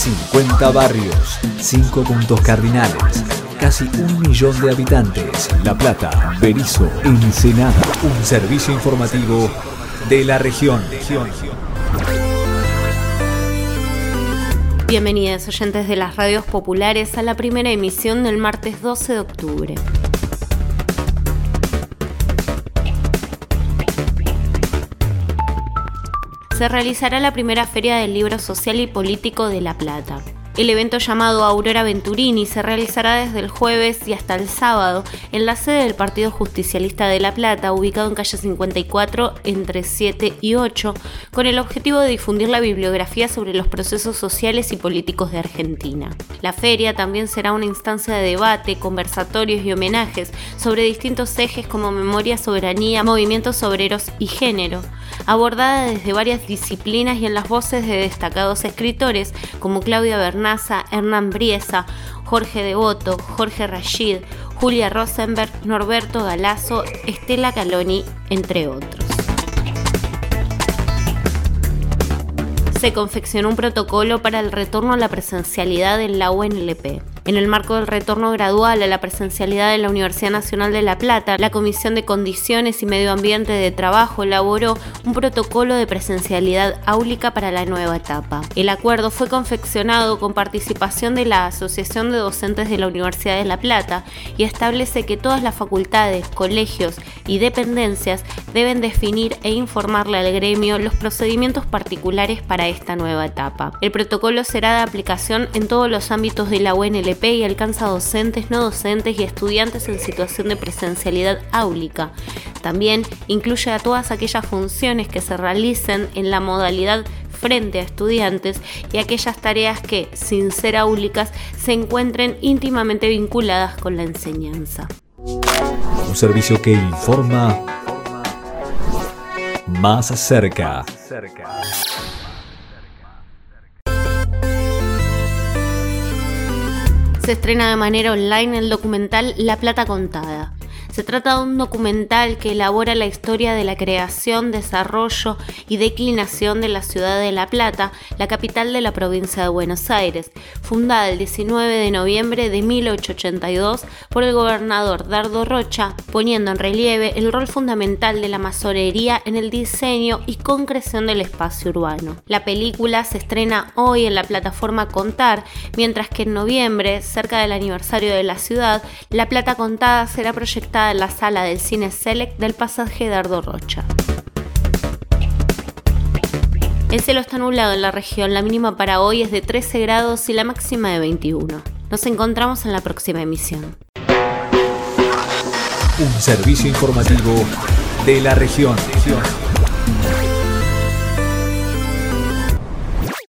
50 barrios, 5 puntos cardinales, casi 1 millón de habitantes. La Plata, Berisso, Ensenada. Un servicio informativo de la región. Bienvenidos oyentes de las radios populares a la primera emisión del martes 12 de octubre. Se realizará la primera Feria del Libro Social y Político de La Plata. El evento, llamado Aurora Venturini, se realizará desde el jueves y hasta el sábado en la sede del Partido Justicialista de La Plata, ubicado en calle 54 entre 7 y 8, con el objetivo de difundir la bibliografía sobre los procesos sociales y políticos de Argentina. La feria también será una instancia de debate, conversatorios y homenajes sobre distintos ejes como memoria, soberanía, movimientos obreros y género, abordada desde varias disciplinas y en las voces de destacados escritores como Claudia Bernaza, Hernán Briesa, Jorge Devoto, Jorge Rashid, Julia Rosenberg, Norberto Galazo, Estela Caloni, entre otros. Se confeccionó un protocolo para el retorno a la presencialidad en la UNLP. En el marco del retorno gradual a la presencialidad de la Universidad Nacional de La Plata, la Comisión de Condiciones y Medio Ambiente de Trabajo elaboró un protocolo de presencialidad áulica para la nueva etapa. El acuerdo fue confeccionado con participación de la Asociación de Docentes de la Universidad de La Plata y establece que todas las facultades, colegios y dependencias deben definir e informarle al gremio los procedimientos particulares para esta nueva etapa. El protocolo será de aplicación en todos los ámbitos de la UNLP y alcanza a docentes, no docentes y estudiantes en situación de presencialidad áulica. También incluye a todas aquellas funciones que se realicen en la modalidad frente a estudiantes y aquellas tareas que, sin ser áulicas, se encuentren íntimamente vinculadas con la enseñanza. Un servicio que informa más cerca. Se estrena de manera online el documental La Plata Contada. Se trata de un documental que elabora la historia de la creación, desarrollo y declinación de la ciudad de La Plata, la capital de la provincia de Buenos Aires, fundada el 19 de noviembre de 1882 por el gobernador Dardo Rocha, poniendo en relieve el rol fundamental de la masonería en el diseño y concreción del espacio urbano. La película se estrena hoy en la plataforma Contar, mientras que en noviembre, cerca del aniversario de la ciudad, La Plata Contada será proyectada en la sala del Cine Select del pasaje Dardo Rocha. El cielo está nublado en la región, la mínima para hoy es de 13 grados y la máxima de 21. Nos encontramos en la próxima emisión. Un servicio informativo de la región.